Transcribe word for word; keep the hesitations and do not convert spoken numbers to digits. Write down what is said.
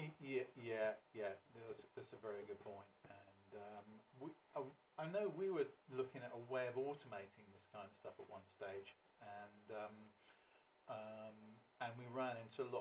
Yeah, yeah, yeah. That's, that's a very good point. And um, we, I, I know we were looking at a way of automating this kind of stuff at one stage, and um, um, and we ran into a lot